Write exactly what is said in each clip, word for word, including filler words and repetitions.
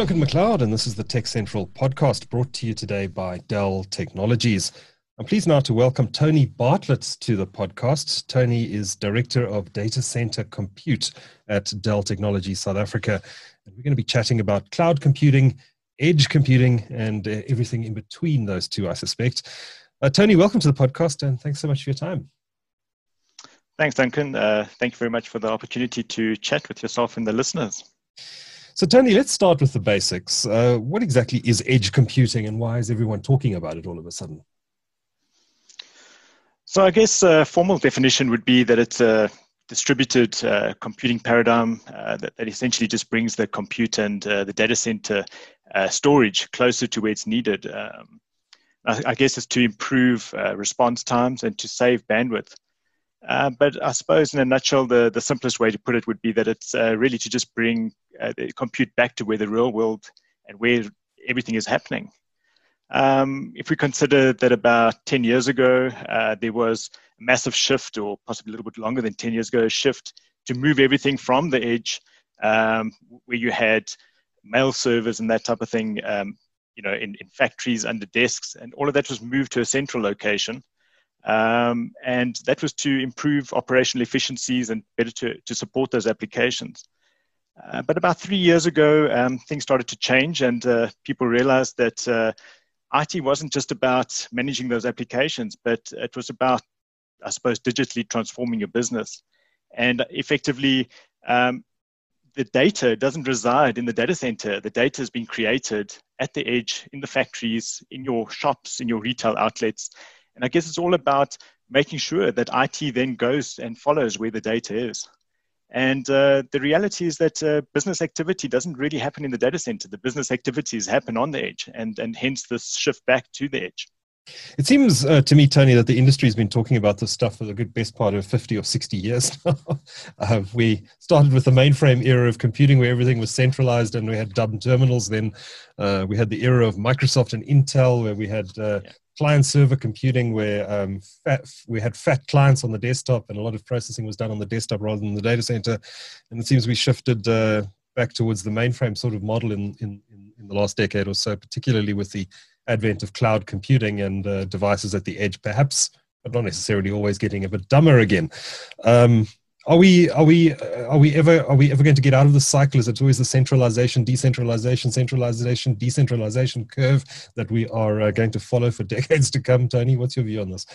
Duncan McLeod, and this is the Tech Central podcast brought to you today by Dell Technologies. I'm pleased now to welcome Tony Bartlett to the podcast. Tony is Director of Data Center Compute at Dell Technologies South Africa. And we're going to be chatting about cloud computing, edge computing, and uh, everything in between those two, I suspect. Uh, Tony, welcome to the podcast, and thanks so much for your time. Thanks, Duncan. Uh, thank you very much for the opportunity to chat with yourself and the listeners. So, Tony, let's start with the basics. Uh, what exactly is edge computing, and why is everyone talking about it all of a sudden? So I guess a formal definition would be that it's a distributed uh, computing paradigm uh, that, that essentially just brings the compute and uh, the data center uh, storage closer to where it's needed. Um, I, I guess it's to improve uh, response times and to save bandwidth. Uh, but I suppose in a nutshell, the, the simplest way to put it would be that it's uh, really to just bring uh, the compute back to where the real world and where everything is happening. Um, if we consider that about ten years ago, uh, there was a massive shift, or possibly a little bit longer than ten years ago, a shift to move everything from the edge, um, where you had mail servers and that type of thing, um, you know, in, in factories under desks, and all of that was moved to a central location. Um, and that was to improve operational efficiencies and better to, to support those applications. Uh, but about three years ago, um, things started to change, and uh, people realized that uh, I T wasn't just about managing those applications, but it was about, I suppose, digitally transforming your business. And effectively, um, the data doesn't reside in the data center. The data has been created at the edge, in the factories, in your shops, in your retail outlets. And I guess it's all about making sure that I T then goes and follows where the data is. And uh, the reality is that uh, business activity doesn't really happen in the data center. The business activities happen on the edge, and, and hence this shift back to the edge. It seems uh, to me, Tony, that the industry has been talking about this stuff for the good best part of fifty or sixty years now. uh, we started with the mainframe era of computing, where everything was centralized and we had dumb terminals. Then uh, we had the era of Microsoft and Intel, where we had uh, yeah. client-server computing, where um, fat, we had fat clients on the desktop, and a lot of processing was done on the desktop rather than the data center. And it seems we shifted uh, back towards the mainframe sort of model in, in, in the last decade or so, particularly with the advent of cloud computing and uh, devices at the edge, perhaps, but not necessarily always getting a bit dumber again. Um, are we are we are we ever are we ever going to get out of this cycle? Is it always the centralization, decentralization, centralization, decentralization curve that we are uh, going to follow for decades to come? Tony, what's your view on this?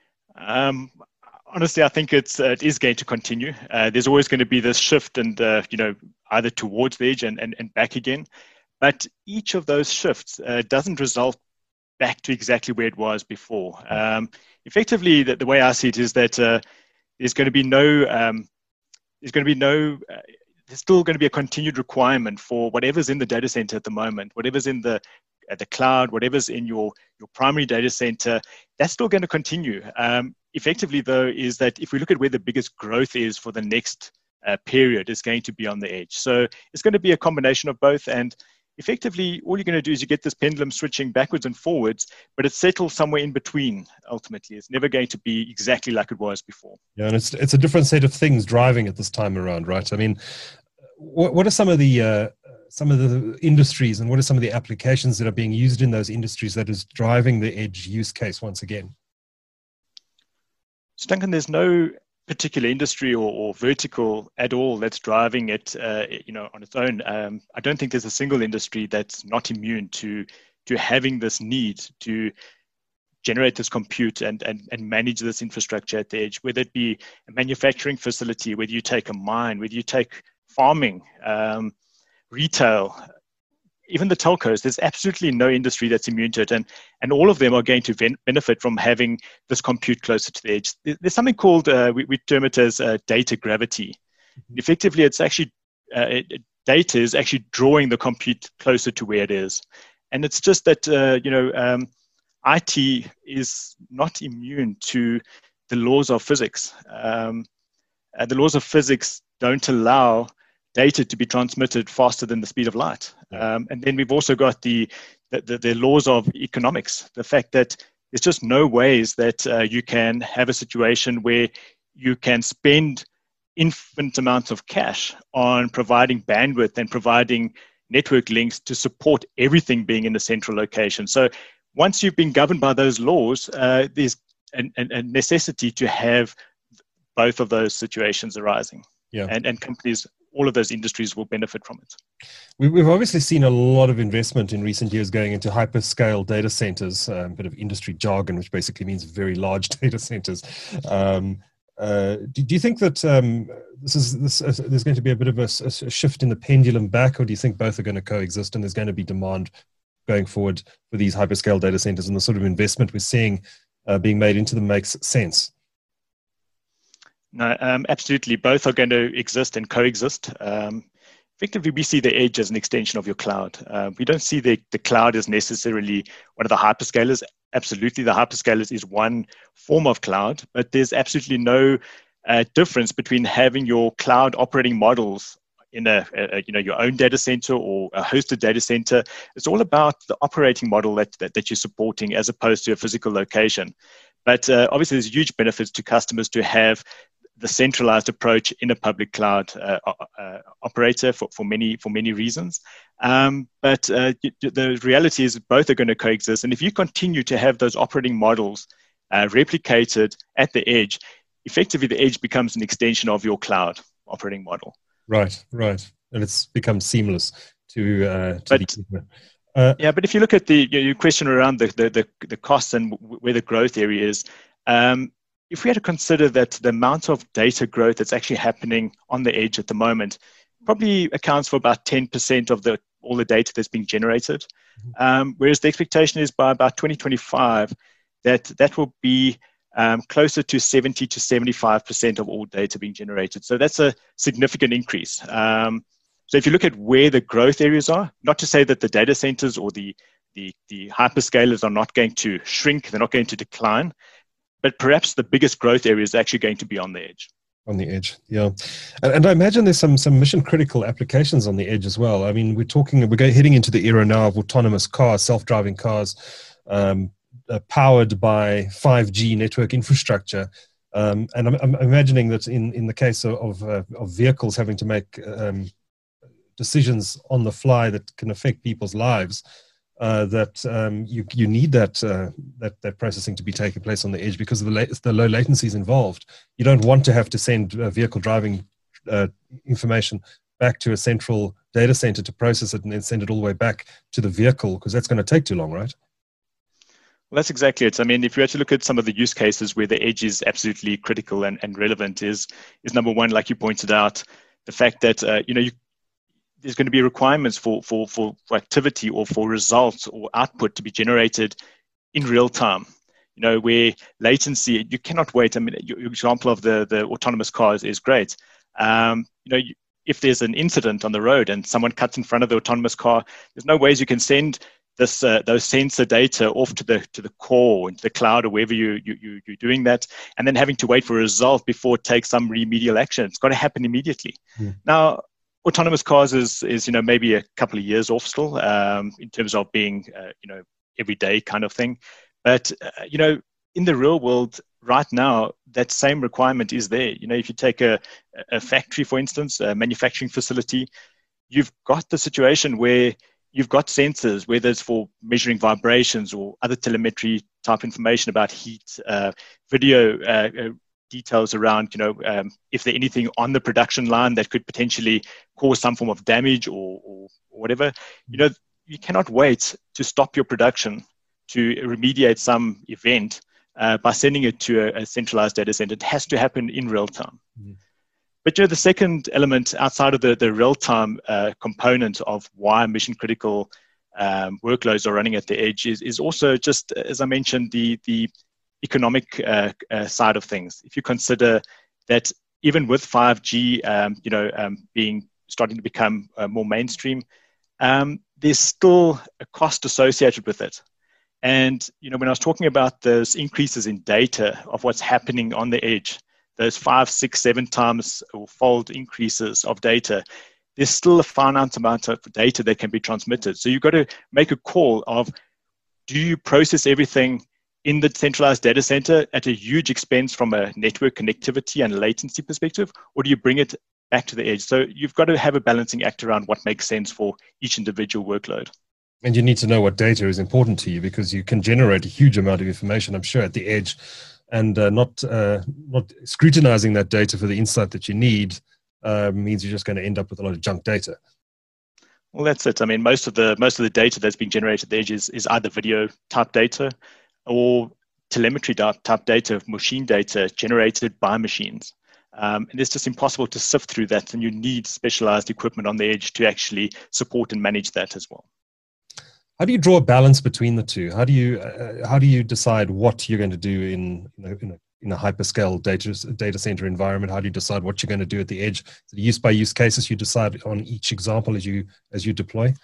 Um, honestly, I think it's uh, it is going to continue. Uh, there's always going to be this shift, and uh, you know, either towards the edge and, and, and back again. But each of those shifts uh, doesn't result back to exactly where it was before. Um, effectively, the, the way I see it is that uh, there's going to be no, um, there's going to be no, uh, there's still going to be a continued requirement for whatever's in the data center at the moment, whatever's in the uh, the cloud, whatever's in your your primary data center, that's still going to continue. Um, effectively, though, is that if we look at where the biggest growth is for the next uh, period, it's going to be on the edge. So it's going to be a combination of both, and effectively, all you're going to do is you get this pendulum switching backwards and forwards, but it settles somewhere in between, ultimately. It's never going to be exactly like it was before. Yeah, and it's it's a different set of things driving it this time around, right? I mean, what, what are some of the uh, some of the industries, and what are some of the applications that are being used in those industries that is driving the edge use case once again? So, Duncan, there's no particular industry or, or vertical at all that's driving it, uh, you know, on its own. Um, I don't think there's a single industry that's not immune to to having this need to generate this compute and and and manage this infrastructure at the edge. Whether it be a manufacturing facility, whether you take a mine, whether you take farming, um, retail, even the telcos, there's absolutely no industry that's immune to it. And, and all of them are going to ven- benefit from having this compute closer to the edge. There's something called, uh, we, we term it as uh, data gravity. Mm-hmm. Effectively, it's actually, uh, it, data is actually drawing the compute closer to where it is. And it's just that, uh, you know, um, I T is not immune to the laws of physics. Um, uh, the laws of physics don't allow data to be transmitted faster than the speed of light. Um, and then we've also got the, the, the laws of economics, the fact that there's just no ways that uh, you can have a situation where you can spend infinite amounts of cash on providing bandwidth and providing network links to support everything being in a central location. So once you've been governed by those laws, uh, there's a, a necessity to have both of those situations arising. Yeah. And, and companies, all of those industries will benefit from it. We've obviously seen a lot of investment in recent years going into hyperscale data centers, um, a bit of industry jargon, which basically means very large data centers. Um, uh, do, do you think that um, this is this, uh, there's going to be a bit of a, a shift in the pendulum back, or do you think both are going to coexist and there's going to be demand going forward for these hyperscale data centers, and the sort of investment we're seeing uh, being made into them makes sense? No, um, absolutely. Both are going to exist and coexist. Um, effectively, we see the edge as an extension of your cloud. Uh, we don't see the, the cloud as necessarily one of the hyperscalers. Absolutely, the hyperscalers is one form of cloud, but there's absolutely no uh, difference between having your cloud operating models in a, a, you know, your own data center or a hosted data center. It's all about the operating model that, that, that you're supporting as opposed to a physical location. But uh, obviously, there's huge benefits to customers to have the centralized approach in a public cloud uh, uh, operator for, for many for many reasons. Um, but uh, the reality is both are going to coexist. And if you continue to have those operating models uh, replicated at the edge, effectively the edge becomes an extension of your cloud operating model. Right, right. And it's become seamless to, uh, to but, the uh, yeah, but if you look at the your question around the, the, the, the costs and where the growth area is, um, if we had to consider that the amount of data growth that's actually happening on the edge at the moment probably accounts for about ten percent of the all the data that's being generated, um, whereas the expectation is by about twenty twenty-five that that will be um, closer to seventy to seventy-five percent of all data being generated. So that's a significant increase. Um, so if you look at where the growth areas are, not to say that the data centers or the, the, the hyperscalers are not going to shrink, they're not going to decline, but perhaps the biggest growth area is actually going to be on the edge. On the edge, yeah. And, and I imagine there's some some mission critical applications on the edge as well. I mean, we're talking, we're going, heading into the era now of autonomous cars, self-driving cars, um, uh, powered by five G network infrastructure. Um, and I'm, I'm imagining that in, in the case of of, uh, of vehicles having to make um, decisions on the fly that can affect people's lives, Uh, that um, you you need that uh, that that processing to be taking place on the edge because of the la- the low latencies involved. You don't want to have to send uh, vehicle driving uh, information back to a central data center to process it and then send it all the way back to the vehicle, because that's going to take too long, right? Well, that's exactly it. I mean, if you actually look at some of the use cases where the edge is absolutely critical and, and relevant, is is number one, like you pointed out, the fact that uh, you know you. There's going to be requirements for, for, for, for activity or for results or output to be generated in real time, you know, where latency, you cannot wait. I mean, your, your example of the, the autonomous cars is great. Um, you know, you, if there's an incident on the road and someone cuts in front of the autonomous car, there's no ways you can send this uh, those sensor data off to the to the core, into the cloud, or wherever you, you, you, you're doing that, and then having to wait for a result before it takes some remedial action. It's got to happen immediately. Mm. Now, autonomous cars is, is, you know, maybe a couple of years off still um, in terms of being, uh, you know, everyday kind of thing. But, uh, you know, in the real world right now, that same requirement is there. You know, if you take a, a factory, for instance, a manufacturing facility, you've got the situation where you've got sensors, whether it's for measuring vibrations or other telemetry type information about heat, uh, video, uh, uh, details around, you know, um, if there's anything on the production line that could potentially cause some form of damage or, or, or whatever, you know, you cannot wait to stop your production to remediate some event uh, by sending it to a, a centralized data center. It has to happen in real time. Mm-hmm. But, you know, the second element outside of the, the real-time uh, component of why mission critical um, workloads are running at the edge is, is also just, as I mentioned, the, the economic uh, uh, side of things. If you consider that even with five G, um, you know, um, being starting to become uh, more mainstream, um, there's still a cost associated with it. And you know, when I was talking about those increases in data of what's happening on the edge, those five, six, seven times or fold increases of data, there's still a finite amount of data that can be transmitted. So you've got to make a call of, do you process everything in the centralized data center at a huge expense from a network connectivity and latency perspective, or do you bring it back to the edge? So you've got to have a balancing act around what makes sense for each individual workload. And you need to know what data is important to you, because you can generate a huge amount of information, I'm sure, at the edge, and uh, not uh, not scrutinizing that data for the insight that you need uh, means you're just going to end up with a lot of junk data. Well, that's it. I mean, most of the most of the data that's being generated at the edge is, is either video type data or telemetry type data, machine data generated by machines. Um, and it's just impossible to sift through that, and you need specialized equipment on the edge to actually support and manage that as well. How do you draw a balance between the two? How do you uh, how do you decide what you're going to do in you know, in a in a hyperscale data data center environment? How do you decide what you're going to do at the edge? Is it use by use cases you decide on each example as you as you deploy?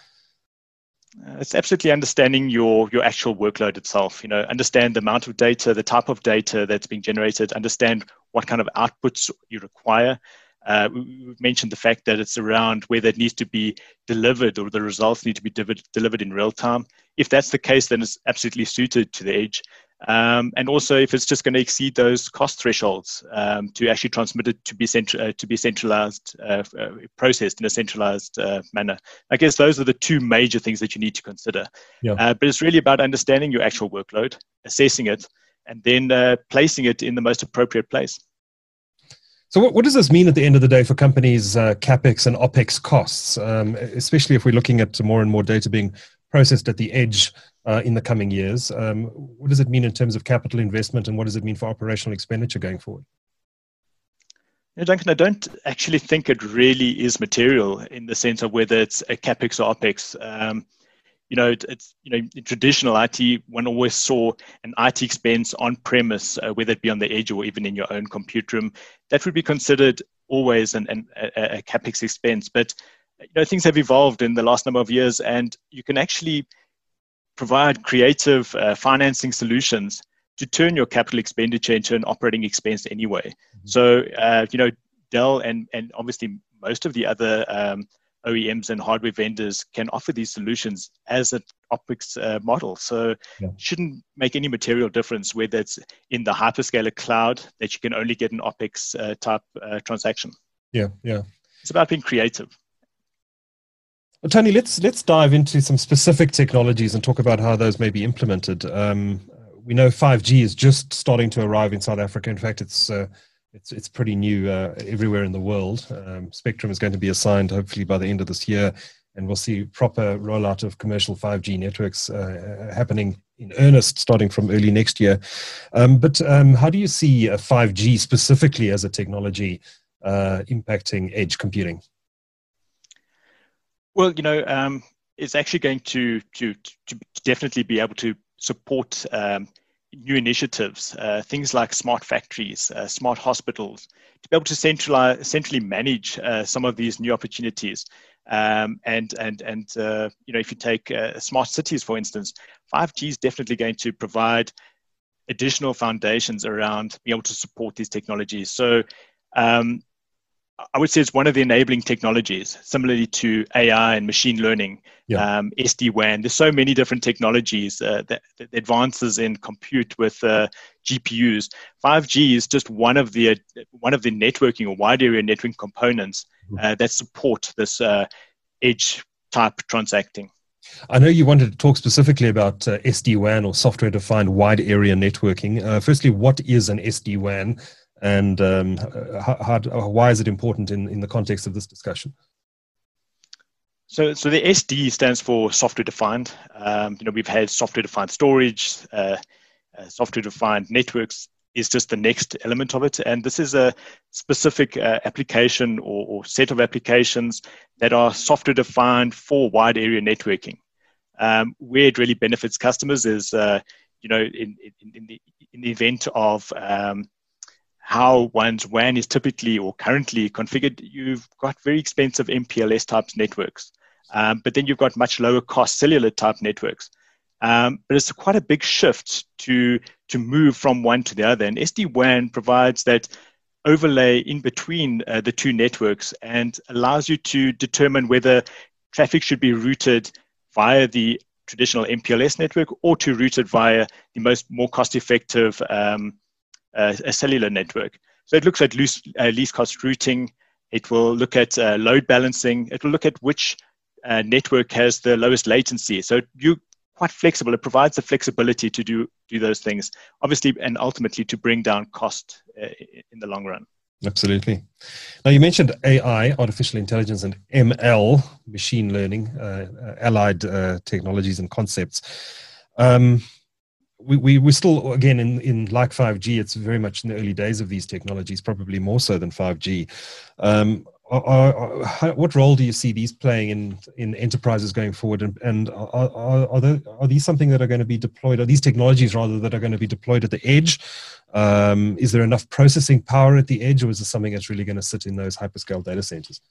Uh, it's absolutely understanding your your actual workload itself. You know, understand the amount of data, the type of data that's being generated. Understand what kind of outputs you require. Uh, we've mentioned the fact that it's around whether it needs to be delivered or the results need to be delivered, delivered in real time. If that's the case, then it's absolutely suited to the edge. Um, and also, if it's just going to exceed those cost thresholds um, to actually transmit it to be, central, uh, to be centralized, uh, uh, processed in a centralized uh, manner. I guess those are the two major things that you need to consider. Yeah. Uh, but it's really about understanding your actual workload, assessing it, and then uh, placing it in the most appropriate place. So what, what does this mean at the end of the day for companies' uh, CapEx and OpEx costs, um, especially if we're looking at more and more data being processed at the edge uh, in the coming years? Um, what does it mean in terms of capital investment, and what does it mean for operational expenditure going forward? You know, Duncan, I don't actually think it really is material in the sense of whether it's a CapEx or OpEx. Um, You know, it's, you know, in traditional I T, one always saw an I T expense on premise, uh, whether it be on the edge or even in your own compute room. That would be considered always an, an, a, a CapEx expense. But, you know, things have evolved in the last number of years, and you can actually provide creative uh, financing solutions to turn your capital expenditure into an operating expense anyway. Mm-hmm. So, uh, you know, Dell and, and obviously most of the other um, O E Ms and hardware vendors can offer these solutions as an OpEx uh, model. So yeah. It shouldn't make any material difference whether it's in the hyperscaler cloud that you can only get an OpEx uh, type uh, transaction. Yeah, yeah. It's about being creative. Well, Tony, let's let's dive into some specific technologies and talk about how those may be implemented. Um, we know five G is just starting to arrive in South Africa. In fact, it's uh, It's it's pretty new uh, everywhere in the world. Um, Spectrum is going to be assigned hopefully by the end of this year, and we'll see proper rollout of commercial five G networks uh, happening in earnest starting from early next year. Um, but um, how do you see uh, five G specifically as a technology uh, impacting edge computing? Well, you know, um, it's actually going to, to to definitely be able to support um, new initiatives, uh, things like smart factories, uh, smart hospitals, to be able to centralize, centrally manage uh, some of these new opportunities. Um, and and and uh, you know, if you take uh, smart cities, for instance, five G is definitely going to provide additional foundations around being able to support these technologies. So um, I would say it's one of the enabling technologies, similarly to A I and machine learning, yeah. um, S D WAN. There's so many different technologies uh, that, that advances in compute with uh, G P Us. five G is just one of the uh, one of the networking or wide area networking components uh, that support this uh, edge type transacting. I know you wanted to talk specifically about uh, S D WAN or software-defined wide area networking. Uh, firstly, what is an S D WAN? And um, how, how, why is it important in, in the context of this discussion? So, so the S D stands for software-defined. Um, you know, we've had software-defined storage, uh, uh, software-defined networks is just the next element of it. And this is a specific uh, application or, or set of applications that are software-defined for wide area networking. Um, where it really benefits customers is, uh, you know, in, in, in, the, in the event of um, how one's W A N is typically or currently configured, you've got very expensive M P L S type networks, um, but then you've got much lower cost cellular type networks. Um, but it's quite a big shift to, to move from one to the other. And S D WAN provides that overlay in between uh, the two networks and allows you to determine whether traffic should be routed via the traditional M P L S network or to route it via the most more cost-effective um, uh, a cellular network. So it looks at loose, uh, least cost routing. It will look at uh, load balancing. It will look at which uh, network has the lowest latency. So you're quite flexible. It provides the flexibility to do, do those things, obviously, and ultimately to bring down cost uh, in the long run. Absolutely. Now, you mentioned A I, artificial intelligence, and M L, machine learning, uh, uh, allied uh, technologies and concepts. Um, we, we, we're still, again, in, in like five G, it's very much in the early days of these technologies, probably more so than five G. Um, are, are, how, what role do you see these playing in, in enterprises going forward? And, and are, are, are, there, are these something that are going to be deployed, are these technologies rather that are going to be deployed at the edge? Um, is there enough processing power at the edge, or is this something that's really going to sit in those hyperscale data centers?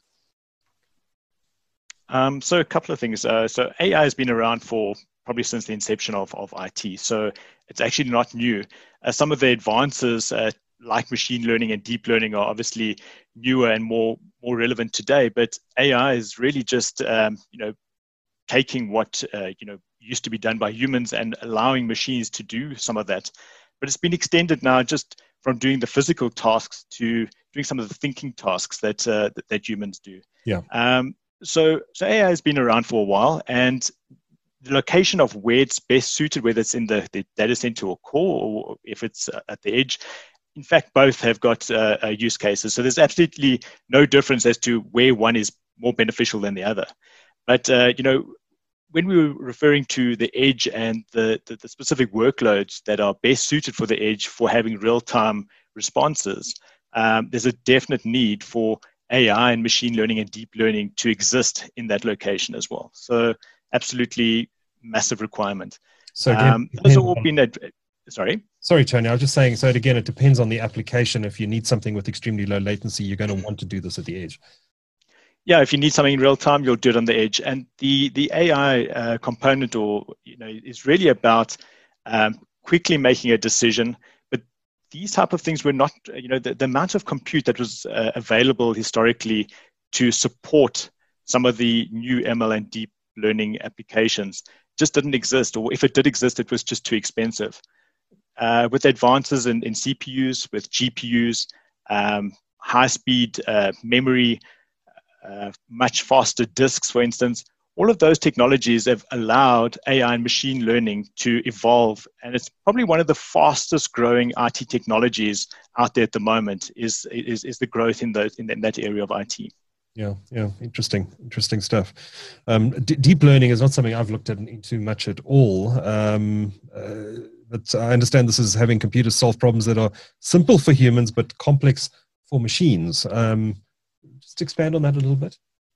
Um, so a couple of things. Uh, so A I has been around for probably since the inception of, of I T. So it's actually not new. Uh, some of the advances uh, like machine learning and deep learning are obviously newer and more, more relevant today, but A I is really just, um, you know, taking what, uh, you know, used to be done by humans and allowing machines to do some of that. But it's been extended now just from doing the physical tasks to doing some of the thinking tasks that uh, that, that humans do. Yeah. Um, so, so A I has been around for a while, and the location of where it's best suited, whether it's in the, the data center or core, or if it's uh, at the edge, in fact, both have got uh, uh, use cases. So there's absolutely no difference as to where one is more beneficial than the other. But, uh, you know, when we were referring to the edge and the, the, the specific workloads that are best suited for the edge for having real-time responses, um, there's a definite need for A I and machine learning and deep learning to exist in that location as well. So absolutely massive requirement. So again, um, those have all been, ad- sorry? Sorry, Tony, I was just saying, so again, it depends on the application. If you need something with extremely low latency, you're going to want to do this at the edge. Yeah, if you need something in real time, you'll do it on the edge. And the the A I uh, component, or you know, is really about um, quickly making a decision. But these type of things were not, you know, the, the amount of compute that was uh, available historically to support some of the new M L and deep learning applications just didn't exist, or if it did exist, it was just too expensive. Uh, with advances in, in C P Us, with G P Us, um, high-speed uh, memory, Uh, much faster disks, for instance, all of those technologies have allowed A I and machine learning to evolve. And it's probably one of the fastest growing I T technologies out there at the moment is, is, is the growth in, the, in, in that area of I T. Yeah, yeah, interesting, interesting stuff. Um, d- deep learning is not something I've looked at into much at all. Um, uh, but I understand this is having computers solve problems that are simple for humans, but complex for machines. Um, Just expand on that a little bit.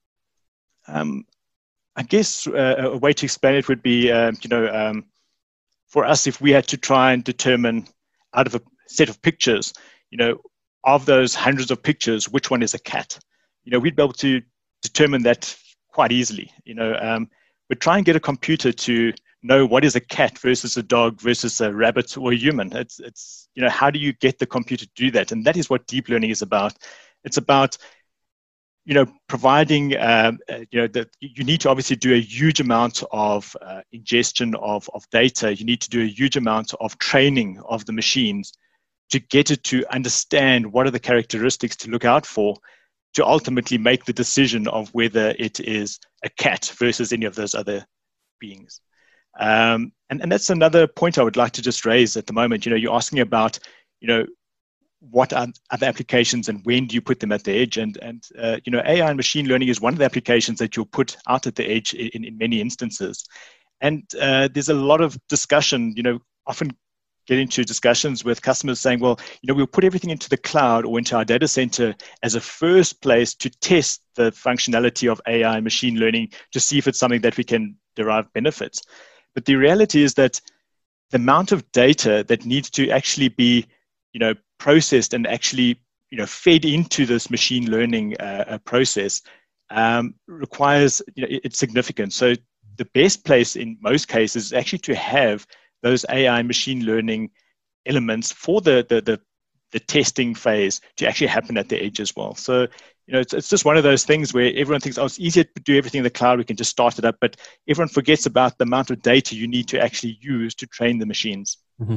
Um, I guess uh, a way to explain it would be, uh, you know, um, for us, if we had to try and determine out of a set of pictures, you know, of those hundreds of pictures, which one is a cat? You know, we'd be able to determine that quite easily, you know, um, but try and get a computer to know what is a cat versus a dog versus a rabbit or a human. It's, it's, you know, how do you get the computer to do that? And that is what deep learning is about. It's about, you know, providing, um, uh, you know, that you need to obviously do a huge amount of uh, ingestion of, of data. You need to do a huge amount of training of the machines to get it to understand what are the characteristics to look out for to ultimately make the decision of whether it is a cat versus any of those other beings. Um, and, and that's another point I would like to just raise at the moment. You know, you're asking about, you know, what are other applications and when do you put them at the edge? And, and uh, you know, A I and machine learning is one of the applications that you'll put out at the edge in, in many instances. And uh, there's a lot of discussion, you know, often get into discussions with customers saying, well, you know, we'll put everything into the cloud or into our data center as a first place to test the functionality of A I and machine learning to see if it's something that we can derive benefits. But the reality is that the amount of data that needs to actually be, you know, processed and actually, you know, fed into this machine learning uh, process um, requires, you know, it, it's significant. So the best place in most cases is actually to have those A I machine learning elements for the, the, the, the testing phase to actually happen at the edge as well. So you know, it's, it's just one of those things where everyone thinks, oh, it's easier to do everything in the cloud. We can just start it up. But everyone forgets about the amount of data you need to actually use to train the machines. Mm-hmm.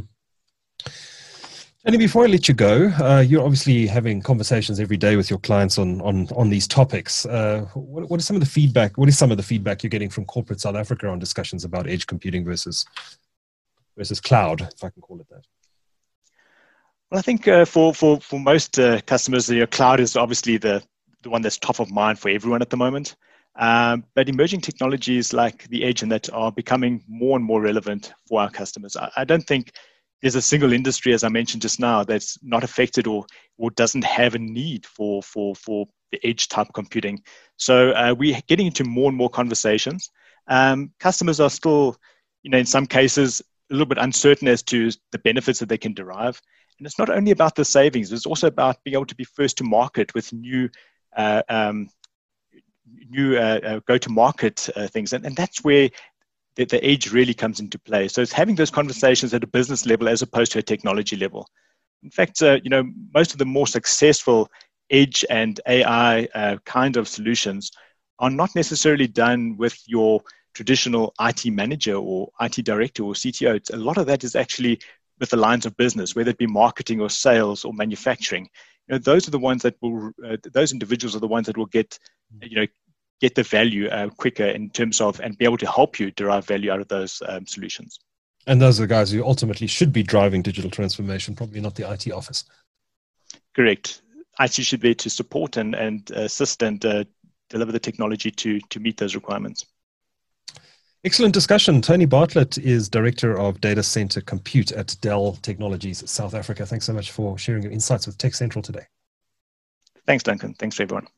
And before I let you go, uh, you're obviously having conversations every day with your clients on on on these topics. Uh, what, what is some of the feedback? What is some of the feedback you're getting from corporate South Africa on discussions about edge computing versus versus cloud, if I can call it that? Well, I think uh, for for for most uh, customers, your cloud is obviously the the one that's top of mind for everyone at the moment. Um, but emerging technologies like the edge and that are becoming more and more relevant for our customers. I, I don't think there's a single industry, as I mentioned just now, that's not affected or or doesn't have a need for for for the edge type computing. So uh, we're getting into more and more conversations. Um, customers are still, you know, in some cases, a little bit uncertain as to the benefits that they can derive. And it's not only about the savings; it's also about being able to be first to market with new uh, um, new uh, uh, go-to-market uh, things, and, and that's where the, the edge really comes into play. So it's having those conversations at a business level as opposed to a technology level. In fact, uh, you know, most of the more successful edge and A I uh, kind of solutions are not necessarily done with your traditional I T manager or I T director or C T O. It's, a lot of that is actually with the lines of business, whether it be marketing or sales or manufacturing. You know, those are the ones that will, uh, those individuals are the ones that will get, you know, get the value uh, quicker in terms of, and be able to help you derive value out of those um, solutions. And those are the guys who ultimately should be driving digital transformation, probably not the I T office. Correct. I T should be to support and, and assist and uh, deliver the technology to, to meet those requirements. Excellent discussion. Tony Bartlett is Director of Data Center Compute at Dell Technologies, South Africa. Thanks so much for sharing your insights with Tech Central today. Thanks, Duncan. Thanks, everyone.